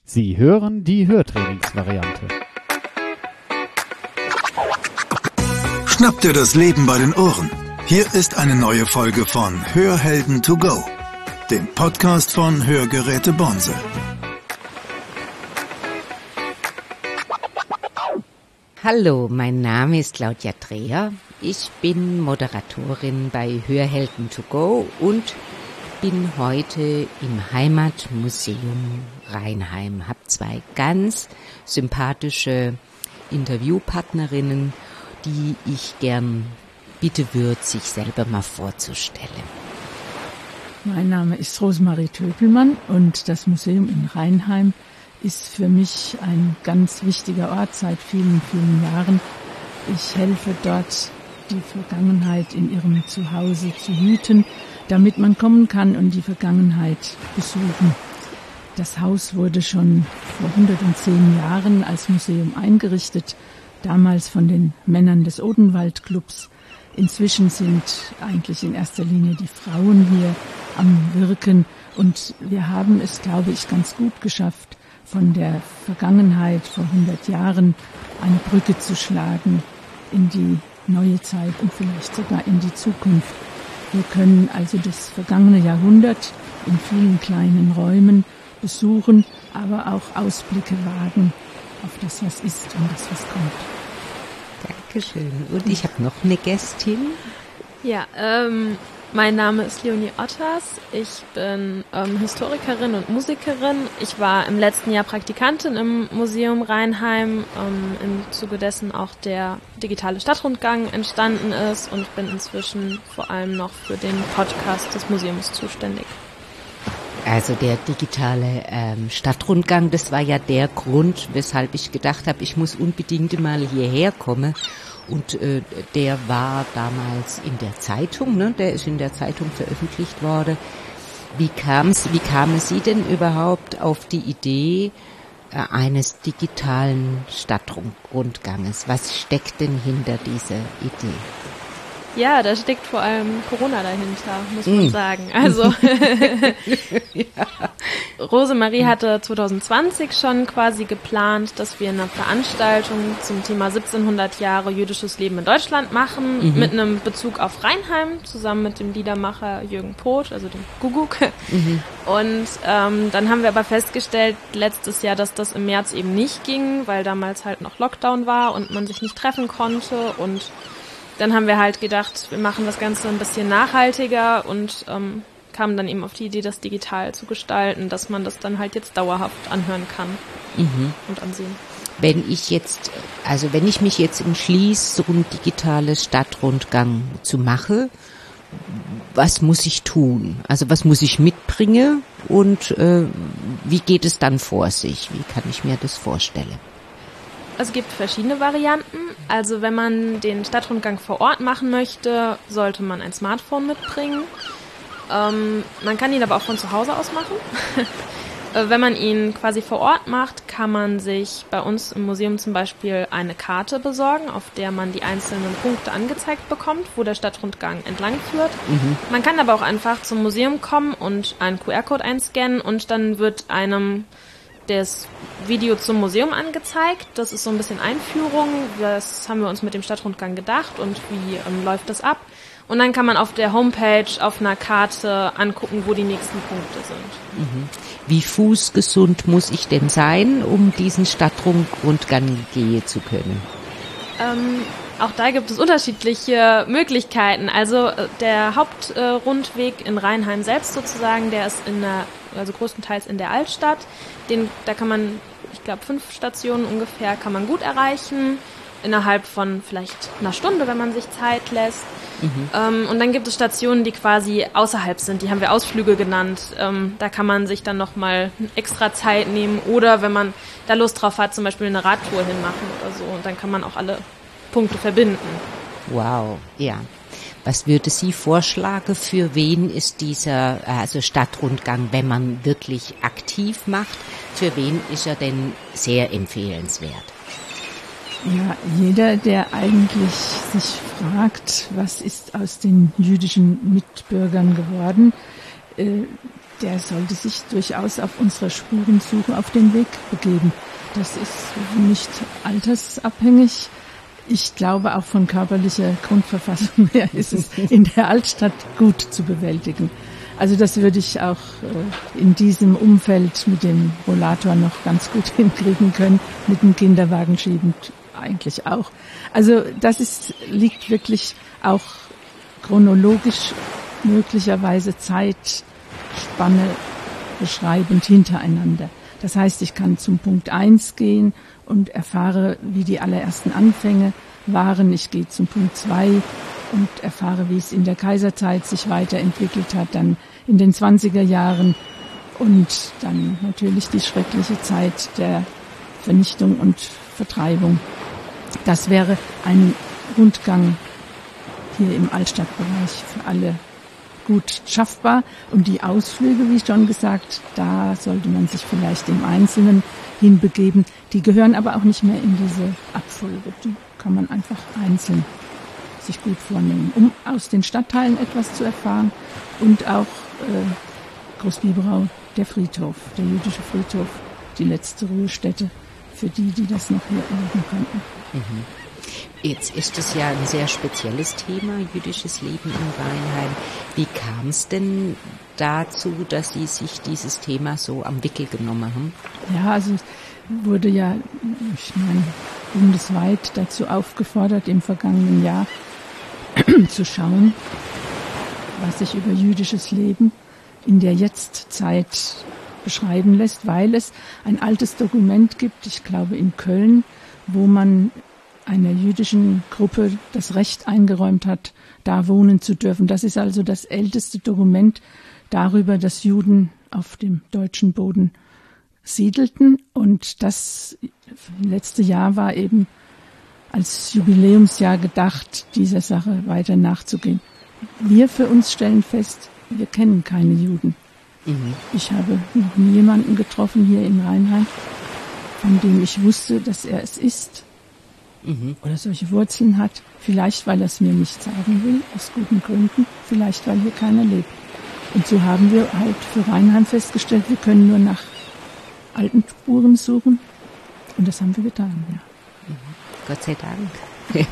Sie hören die Hörtrainingsvariante. Schnapp dir das Leben bei den Ohren. Hier ist eine neue Folge von Hörhelden to go, dem Podcast von Hörgeräte Bonse. Hallo, mein Name ist Claudia Dreher. Ich bin Moderatorin bei Hörhelden to go und bin heute im Heimatmuseum Rheinheim. Habe zwei ganz sympathische Interviewpartnerinnen, die ich gern bitte würde, sich selber mal vorzustellen. Mein Name ist Rosemarie Töpelmann und das Museum in Rheinheim ist für mich ein ganz wichtiger Ort seit vielen, vielen Jahren. Ich helfe dort, die Vergangenheit in ihrem Zuhause zu hüten, damit man kommen kann und die Vergangenheit besuchen. Das Haus wurde schon vor 110 Jahren als Museum eingerichtet, damals von den Männern des Odenwald-Clubs. Inzwischen sind eigentlich in erster Linie die Frauen hier am Wirken und wir haben es, glaube ich, ganz gut geschafft, von der Vergangenheit vor 100 Jahren eine Brücke zu schlagen in die neue Zeit und vielleicht sogar in die Zukunft. Wir können also das vergangene Jahrhundert in vielen kleinen Räumen besuchen, aber auch Ausblicke wagen auf das, was ist und das, was kommt. Dankeschön. Und ich habe noch eine Gästin. Ja, mein Name ist Leonie Otters. Ich bin Historikerin und Musikerin. Ich war im letzten Jahr Praktikantin im Museum Rheinheim, im Zuge dessen auch der digitale Stadtrundgang entstanden ist und bin inzwischen vor allem noch für den Podcast des Museums zuständig. Also der digitale Stadtrundgang, das war ja der Grund, weshalb ich gedacht habe, ich muss unbedingt mal hierher kommen. Und der war damals in der Zeitung, ne? Der ist in der Zeitung veröffentlicht worden. Wie kamen Sie denn überhaupt auf die Idee eines digitalen Stadtrundganges? Was steckt denn hinter dieser Idee? Ja, da steckt vor allem Corona dahinter, muss man sagen. Also Rosemarie hatte 2020 schon quasi geplant, dass wir eine Veranstaltung zum Thema 1700 Jahre jüdisches Leben in Deutschland machen, mit einem Bezug auf Rheinheim, zusammen mit dem Liedermacher Jürgen Poth, also dem Guguk. Und dann haben wir aber festgestellt, letztes Jahr, dass das im März eben nicht ging, weil damals halt noch Lockdown war und man sich nicht treffen konnte. Und dann haben wir halt gedacht, wir machen das Ganze ein bisschen nachhaltiger und kamen dann eben auf die Idee, das digital zu gestalten, dass man das dann halt jetzt dauerhaft anhören kann und ansehen. Wenn ich mich jetzt entschließe, so ein digitales Stadtrundgang zu machen, was muss ich tun? Also was muss ich mitbringen und wie geht es dann vor sich? Wie kann ich mir das vorstellen? Es gibt verschiedene Varianten. Also wenn man den Stadtrundgang vor Ort machen möchte, sollte man ein Smartphone mitbringen. Man kann ihn aber auch von zu Hause aus machen. Wenn man ihn quasi vor Ort macht, kann man sich bei uns im Museum zum Beispiel eine Karte besorgen, auf der man die einzelnen Punkte angezeigt bekommt, wo der Stadtrundgang entlang führt. Man kann aber auch einfach zum Museum kommen und einen QR-Code einscannen und dann wird einem das Video zum Museum angezeigt. Das ist so ein bisschen Einführung. Das haben wir uns mit dem Stadtrundgang gedacht und wie läuft das ab. Und dann kann man auf der Homepage auf einer Karte angucken, wo die nächsten Punkte sind. Wie fußgesund muss ich denn sein, um diesen Stadtrundgang gehen zu können? Auch da gibt es unterschiedliche Möglichkeiten. Also der Hauptrundweg in Rheinheim selbst sozusagen, der ist größtenteils in der Altstadt. Da kann man, ich glaube 5 Stationen ungefähr, kann man gut erreichen. Innerhalb von vielleicht einer Stunde, wenn man sich Zeit lässt. Und dann gibt es Stationen, die quasi außerhalb sind. Die haben wir Ausflüge genannt. Da kann man sich dann nochmal extra Zeit nehmen. Oder wenn man da Lust drauf hat, zum Beispiel eine Radtour hinmachen oder so. Und dann kann man auch alle Punkte verbinden. Wow, ja. Was würde Sie vorschlagen, für wen ist dieser Stadtrundgang, wenn man wirklich aktiv macht, für wen ist er denn sehr empfehlenswert? Ja, jeder, der eigentlich sich fragt, was ist aus den jüdischen Mitbürgern geworden, der sollte sich durchaus auf unserer Spurensuche auf den Weg begeben. Das ist nicht altersabhängig. Ich glaube, auch von körperlicher Grundverfassung her ist es in der Altstadt gut zu bewältigen. Also das würde ich auch in diesem Umfeld mit dem Rollator noch ganz gut hinkriegen können, mit dem Kinderwagen schiebend eigentlich auch. Also das liegt wirklich auch chronologisch möglicherweise Zeitspanne beschreibend hintereinander. Das heißt, ich kann zum Punkt 1 gehen und erfahre, wie die allerersten Anfänge waren. Ich gehe zum Punkt 2 und erfahre, wie es in der Kaiserzeit sich weiterentwickelt hat, dann in den 20er Jahren und dann natürlich die schreckliche Zeit der Vernichtung und Vertreibung. Das wäre ein Rundgang hier im Altstadtbereich für alle gut schaffbar. Und die Ausflüge, wie schon gesagt, da sollte man sich vielleicht im Einzelnen hinbegeben. Die gehören aber auch nicht mehr in diese Abfolge. Die kann man einfach einzeln sich gut vornehmen, um aus den Stadtteilen etwas zu erfahren. Und auch Großbiberau, der Friedhof, der jüdische Friedhof, die letzte Ruhestätte für die das noch hier erleben könnten. Mhm. Jetzt ist es ja ein sehr spezielles Thema, jüdisches Leben in Rheinheim. Wie kam es denn dazu, dass Sie sich dieses Thema so am Wickel genommen haben? Ja, also es wurde ja, ich meine, bundesweit dazu aufgefordert, im vergangenen Jahr zu schauen, was sich über jüdisches Leben in der Jetztzeit beschreiben lässt, weil es ein altes Dokument gibt, ich glaube in Köln, wo man einer jüdischen Gruppe das Recht eingeräumt hat, da wohnen zu dürfen. Das ist also das älteste Dokument darüber, dass Juden auf dem deutschen Boden siedelten. Und das letzte Jahr war eben als Jubiläumsjahr gedacht, dieser Sache weiter nachzugehen. Wir für uns stellen fest, wir kennen keine Juden. Mhm. Ich habe noch nie jemanden getroffen hier in Rheinheim, von dem ich wusste, dass er es ist. Oder solche Wurzeln hat, vielleicht weil er es mir nicht sagen will, aus guten Gründen, vielleicht weil hier keiner lebt. Und so haben wir halt für Rheinheim festgestellt, wir können nur nach alten Spuren suchen und das haben wir getan, ja. Gott sei Dank.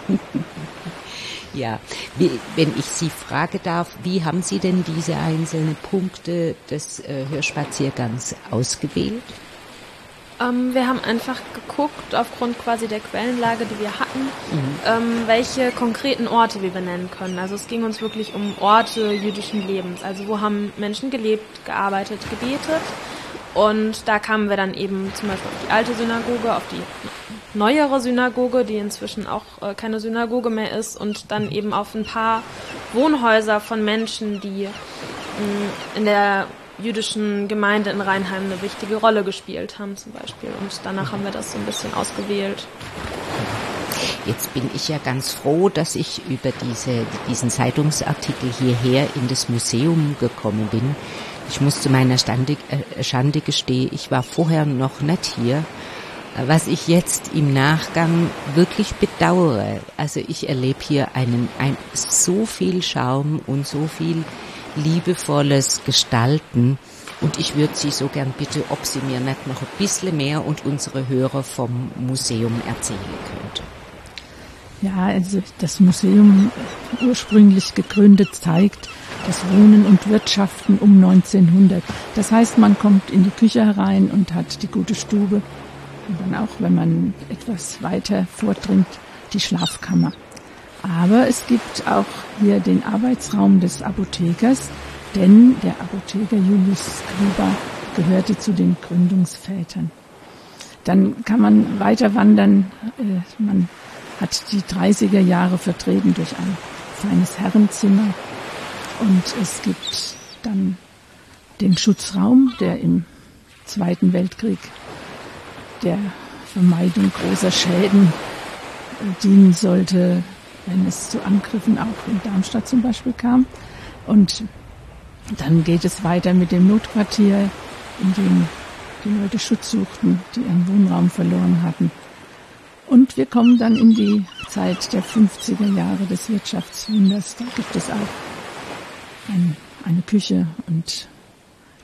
Ja, wenn ich Sie frage darf, wie haben Sie denn diese einzelnen Punkte des Hörspaziergangs ausgewählt? Wir haben einfach geguckt, aufgrund quasi der Quellenlage, die wir hatten, welche konkreten Orte wir benennen können. Also es ging uns wirklich um Orte jüdischen Lebens. Also wo haben Menschen gelebt, gearbeitet, gebetet. Und da kamen wir dann eben zum Beispiel auf die alte Synagoge, auf die neuere Synagoge, die inzwischen auch keine Synagoge mehr ist. Und dann eben auf ein paar Wohnhäuser von Menschen, die in der jüdischen Gemeinde in Rheinheim eine wichtige Rolle gespielt haben zum Beispiel. Und danach haben wir das so ein bisschen ausgewählt. Jetzt bin ich ja ganz froh, dass ich über diesen Zeitungsartikel hierher in das Museum gekommen bin. Ich muss zu meiner Schande gestehen, ich war vorher noch nicht hier. Was ich jetzt im Nachgang wirklich bedauere, also ich erlebe hier so viel Charme und so viel liebevolles Gestalten und ich würde Sie so gern bitten, ob Sie mir nicht noch ein bisschen mehr und unsere Hörer vom Museum erzählen könnte. Ja, also das Museum, ursprünglich gegründet, zeigt das Wohnen und Wirtschaften um 1900. Das heißt, man kommt in die Küche herein und hat die gute Stube und dann auch, wenn man etwas weiter vordringt, die Schlafkammer. Aber es gibt auch hier den Arbeitsraum des Apothekers, denn der Apotheker Julius Gruber gehörte zu den Gründungsvätern. Dann kann man weiter wandern. Man hat die 30er Jahre vertreten durch ein feines Herrenzimmer. Und es gibt dann den Schutzraum, der im Zweiten Weltkrieg der Vermeidung großer Schäden dienen sollte, wenn es zu Angriffen auch in Darmstadt zum Beispiel kam. Und dann geht es weiter mit dem Notquartier, in dem die Leute Schutz suchten, die ihren Wohnraum verloren hatten. Und wir kommen dann in die Zeit der 50er Jahre des Wirtschaftswunders. Da gibt es auch eine Küche und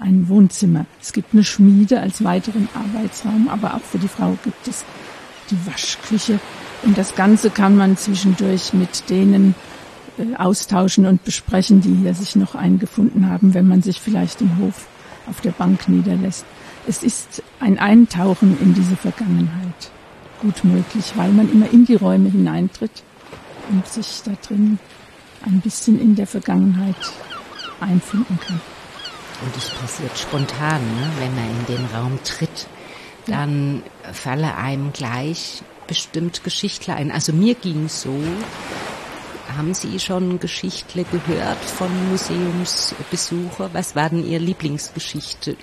ein Wohnzimmer. Es gibt eine Schmiede als weiteren Arbeitsraum, aber auch für die Frau gibt es die Waschküche. Und das Ganze kann man zwischendurch mit denen austauschen und besprechen, die hier sich noch eingefunden haben, wenn man sich vielleicht im Hof auf der Bank niederlässt. Es ist ein Eintauchen in diese Vergangenheit gut möglich, weil man immer in die Räume hineintritt und sich da drin ein bisschen in der Vergangenheit einfinden kann. Und das passiert spontan, ne? Wenn man in den Raum tritt, dann fallen einem gleich bestimmt Geschichtler ein. Also mir ging es so. Haben Sie schon Geschichtle gehört von Museumsbesuchern? Was war denn Ihr Lieblingsgeschichte?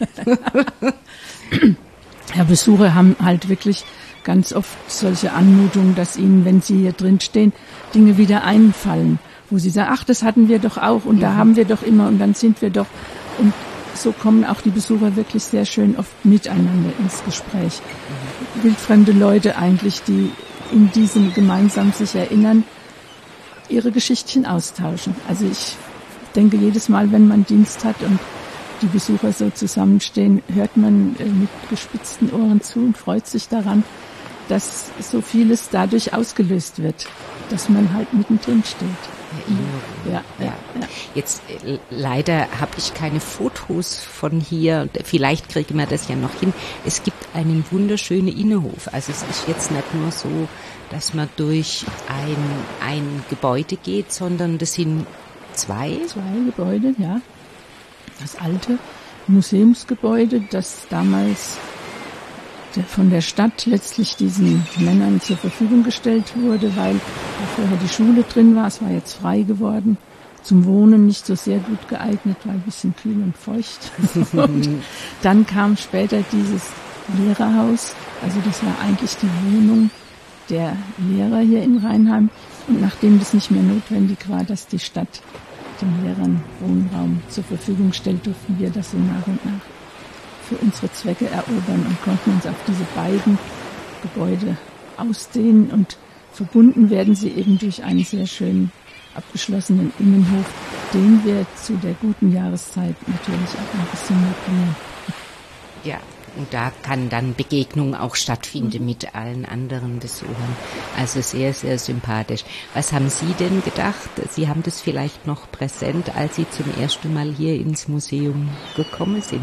Ja, Besucher haben halt wirklich ganz oft solche Anmutungen, dass ihnen, wenn sie hier drin stehen, Dinge wieder einfallen, wo sie sagen, ach, das hatten wir doch auch und da haben wir doch immer und dann sind wir doch. Und so kommen auch die Besucher wirklich sehr schön oft miteinander ins Gespräch. Wildfremde Leute eigentlich, die in diesem gemeinsam sich erinnern, ihre Geschichtchen austauschen. Also ich denke, jedes Mal, wenn man Dienst hat und die Besucher so zusammenstehen, hört man mit gespitzten Ohren zu und freut sich daran, dass so vieles dadurch ausgelöst wird, dass man halt mittendrin steht. Ja. Jetzt leider habe ich keine Fotos von hier. Vielleicht kriegen wir das ja noch hin. Es gibt einen wunderschönen Innenhof. Also es ist jetzt nicht nur so, dass man durch ein Gebäude geht, sondern das sind zwei Gebäude, ja. Das alte Museumsgebäude, das damals von der Stadt letztlich diesen Männern zur Verfügung gestellt wurde, weil da vorher die Schule drin war. Es war jetzt frei geworden. Zum Wohnen nicht so sehr gut geeignet, weil ein bisschen kühl und feucht. Und dann kam später dieses Lehrerhaus. Also das war eigentlich die Wohnung der Lehrer hier in Rheinheim. Und nachdem das nicht mehr notwendig war, dass die Stadt den Lehrern Wohnraum zur Verfügung stellt, durften wir das so nach und nach für unsere Zwecke erobern und konnten uns auf diese beiden Gebäude ausdehnen. Und verbunden werden sie eben durch einen sehr schönen abgeschlossenen Innenhof, den wir zu der guten Jahreszeit natürlich auch ein bisschen mitbringen. Ja, und da kann dann Begegnung auch stattfinden mit allen anderen Besuchern. Also sehr, sehr sympathisch. Was haben Sie denn gedacht? Sie haben das vielleicht noch präsent, als Sie zum ersten Mal hier ins Museum gekommen sind.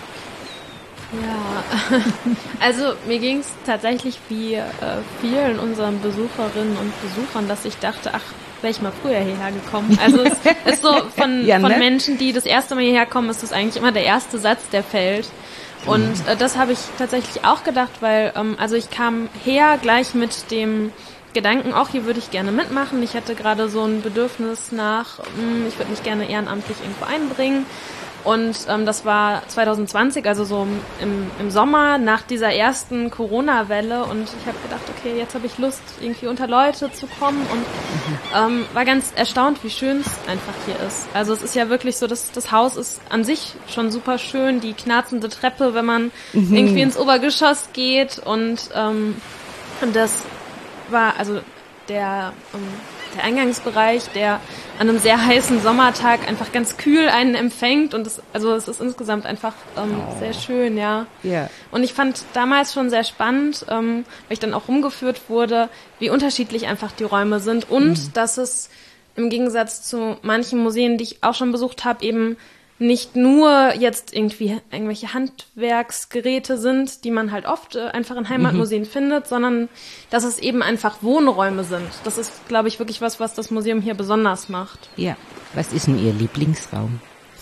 Ja, also mir ging es tatsächlich wie vielen unseren Besucherinnen und Besuchern, dass ich dachte, ach, wäre ich mal früher hierher gekommen. Also es ist so von Menschen, die das erste Mal hierher kommen, ist das eigentlich immer der erste Satz, der fällt. Und das habe ich tatsächlich auch gedacht, weil also ich kam her gleich mit dem Gedanken, auch hier würde ich gerne mitmachen. Ich hatte gerade so ein Bedürfnis nach, ich würde mich gerne ehrenamtlich irgendwo einbringen. Und das war 2020, also so im Sommer nach dieser ersten Corona-Welle. Und ich habe gedacht, okay, jetzt habe ich Lust, irgendwie unter Leute zu kommen. Und war ganz erstaunt, wie schön es einfach hier ist. Also es ist ja wirklich so, das Haus ist an sich schon super schön. Die knarzende Treppe, wenn man irgendwie ins Obergeschoss geht. Und das war also der Eingangsbereich, der an einem sehr heißen Sommertag einfach ganz kühl einen empfängt und es ist insgesamt einfach sehr schön, ja. Yeah. Und ich fand damals schon sehr spannend, weil ich dann auch rumgeführt wurde, wie unterschiedlich einfach die Räume sind und dass es im Gegensatz zu manchen Museen, die ich auch schon besucht habe, eben nicht nur jetzt irgendwie irgendwelche Handwerksgeräte sind, die man halt oft einfach in Heimatmuseen findet, sondern dass es eben einfach Wohnräume sind. Das ist, glaube ich, wirklich was das Museum hier besonders macht. Ja. Was ist denn Ihr Lieblingsraum?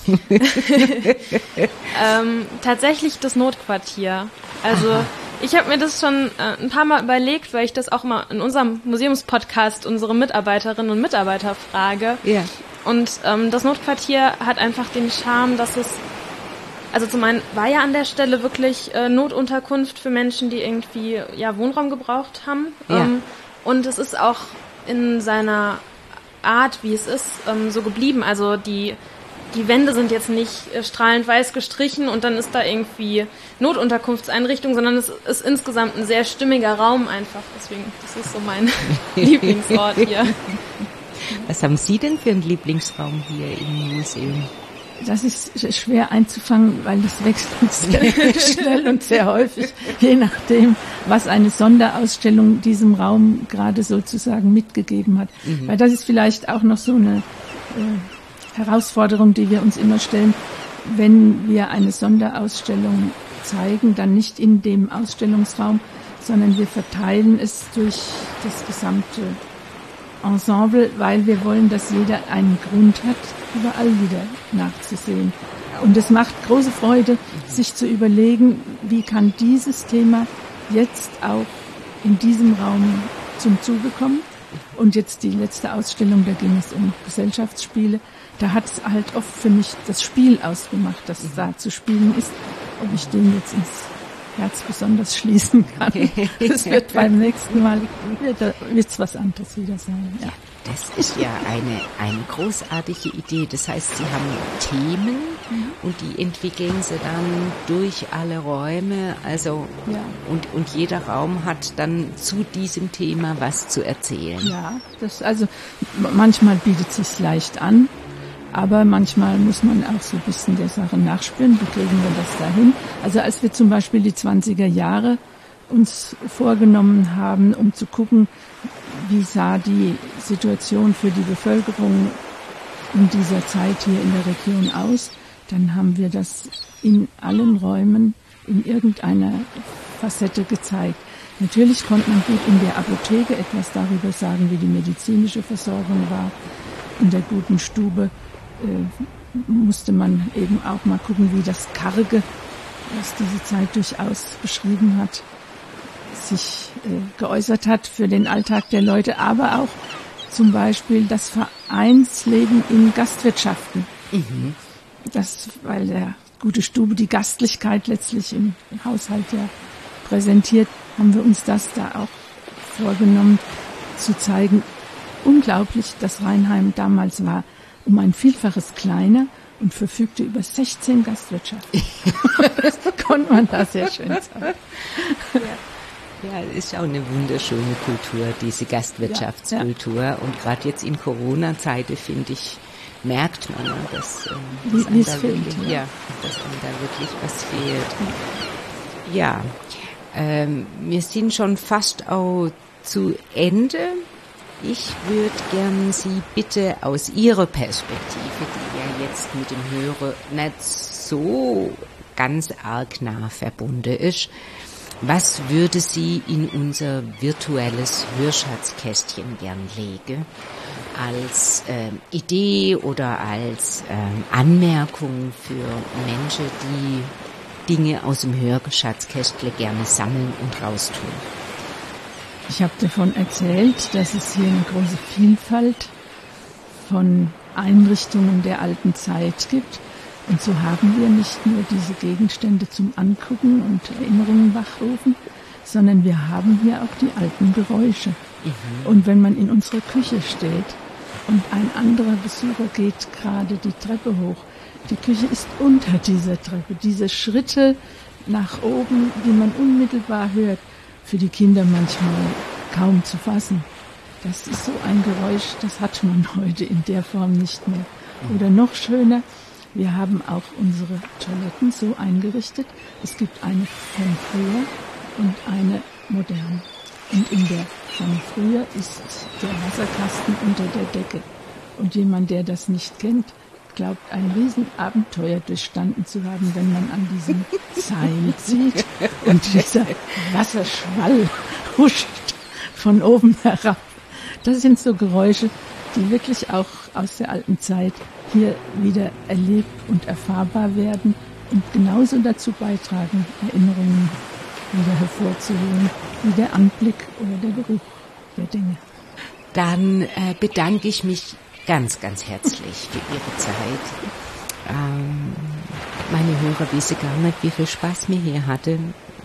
Tatsächlich das Notquartier. Also ich habe mir das schon ein paar Mal überlegt, weil ich das auch mal in unserem Museumspodcast unsere Mitarbeiterinnen und Mitarbeiter frage. Ja. Und das Notquartier hat einfach den Charme, dass es, also zum einen war ja an der Stelle wirklich Notunterkunft für Menschen, die irgendwie Wohnraum gebraucht haben. Ja. Und es ist auch in seiner Art, wie es ist, so geblieben. Also die Wände sind jetzt nicht strahlend weiß gestrichen und dann ist da irgendwie Notunterkunftseinrichtung, sondern es ist insgesamt ein sehr stimmiger Raum einfach. Deswegen, das ist so mein Lieblingsort hier. Was haben Sie denn für einen Lieblingsraum hier im Museum? Das ist schwer einzufangen, weil das wechselt sehr schnell und sehr häufig, je nachdem, was eine Sonderausstellung diesem Raum gerade sozusagen mitgegeben hat. Weil das ist vielleicht auch noch so eine Herausforderung, die wir uns immer stellen, wenn wir eine Sonderausstellung zeigen, dann nicht in dem Ausstellungsraum, sondern wir verteilen es durch das gesamte Ensemble, weil wir wollen, dass jeder einen Grund hat, überall wieder nachzusehen. Und es macht große Freude, sich zu überlegen, wie kann dieses Thema jetzt auch in diesem Raum zum Zuge kommen. Und jetzt die letzte Ausstellung, da ging es um Gesellschaftsspiele. Da hat es halt oft für mich das Spiel ausgemacht, das da zu spielen ist. Ob ich den jetzt ins Herz besonders schließen kann. Das wird beim nächsten Mal wird's was anderes wieder sein. Ja. Das ist ja eine großartige Idee. Das heißt, Sie haben Themen und die entwickeln Sie dann durch alle Räume. Also und jeder Raum hat dann zu diesem Thema was zu erzählen. Ja, also manchmal bietet es sich leicht an. Aber manchmal muss man auch so ein bisschen der Sache nachspüren, wie kriegen wir das dahin. Also als wir zum Beispiel die 20er Jahre uns vorgenommen haben, um zu gucken, wie sah die Situation für die Bevölkerung in dieser Zeit hier in der Region aus, dann haben wir das in allen Räumen in irgendeiner Facette gezeigt. Natürlich konnte man gut in der Apotheke etwas darüber sagen, wie die medizinische Versorgung war. In der guten Stube musste man eben auch mal gucken, wie das Karge, was diese Zeit durchaus beschrieben hat, sich geäußert hat für den Alltag der Leute, aber auch zum Beispiel das Vereinsleben in Gastwirtschaften. Das, weil der gute Stube die Gastlichkeit letztlich im Haushalt ja präsentiert, haben wir uns das da auch vorgenommen zu zeigen. Unglaublich, dass Rheinheim damals war um ein Vielfaches kleiner und verfügte über 16 Gastwirtschaften. Das konnte man da sehr schön zeigen. Ja, es ist auch eine wunderschöne Kultur, diese Gastwirtschaftskultur. Ja. Und gerade jetzt in Corona-Zeiten, finde ich, merkt man, dass einem da wirklich was fehlt. Ja, wir sind schon fast auch zu Ende. Ich würde gern Sie bitte aus Ihrer Perspektive, die ja jetzt mit dem Hörer nicht so ganz arg nah verbunden ist, was würde Sie in unser virtuelles Hörschatzkästchen gern legen? Als Idee oder als Anmerkung für Menschen, die Dinge aus dem Hörschatzkästle gerne sammeln und raustun? Ich habe davon erzählt, dass es hier eine große Vielfalt von Einrichtungen der alten Zeit gibt. Und so haben wir nicht nur diese Gegenstände zum Angucken und Erinnerungen wachrufen, sondern wir haben hier auch die alten Geräusche. Und wenn man in unserer Küche steht und ein anderer Besucher geht gerade die Treppe hoch, die Küche ist unter dieser Treppe, diese Schritte nach oben, die man unmittelbar hört, für die Kinder manchmal kaum zu fassen. Das ist so ein Geräusch, das hat man heute in der Form nicht mehr. Oder noch schöner, wir haben auch unsere Toiletten so eingerichtet. Es gibt eine von früher und eine moderne. Und in der von früher ist der Wasserkasten unter der Decke. Und jemand, der das nicht kennt, glaubt, ein Riesenabenteuer durchstanden zu haben, wenn man an diesem Seil zieht und dieser Wasserschwall huscht von oben herab. Das sind so Geräusche, die wirklich auch aus der alten Zeit hier wieder erlebt und erfahrbar werden und genauso dazu beitragen, Erinnerungen wieder hervorzuholen, wie der Anblick oder der Geruch der Dinge. Dann bedanke ich mich ganz, ganz herzlich für Ihre Zeit. Meine Hörer wissen gar nicht, wie viel Spaß mir hier hatte.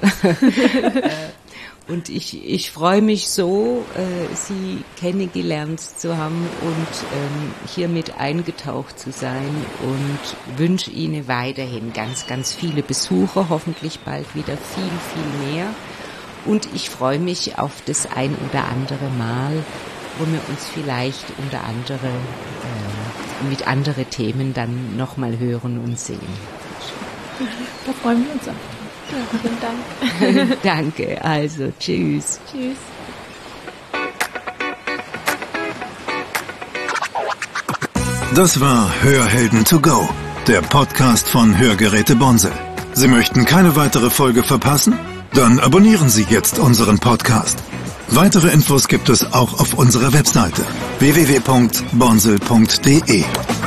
Und ich freue mich so, Sie kennengelernt zu haben und hier mit eingetaucht zu sein und wünsche Ihnen weiterhin ganz, ganz viele Besucher, hoffentlich bald wieder viel, viel mehr. Und ich freue mich auf das ein oder andere Mal, wo wir uns vielleicht unter anderem mit anderen Themen dann nochmal hören und sehen. Da freuen wir uns auch. Ja, vielen Dank. Danke, also tschüss. Tschüss. Das war Hörhelden to go, der Podcast von Hörgeräte Bonsel. Sie möchten keine weitere Folge verpassen? Dann abonnieren Sie jetzt unseren Podcast. Weitere Infos gibt es auch auf unserer Webseite www.bonsel.de.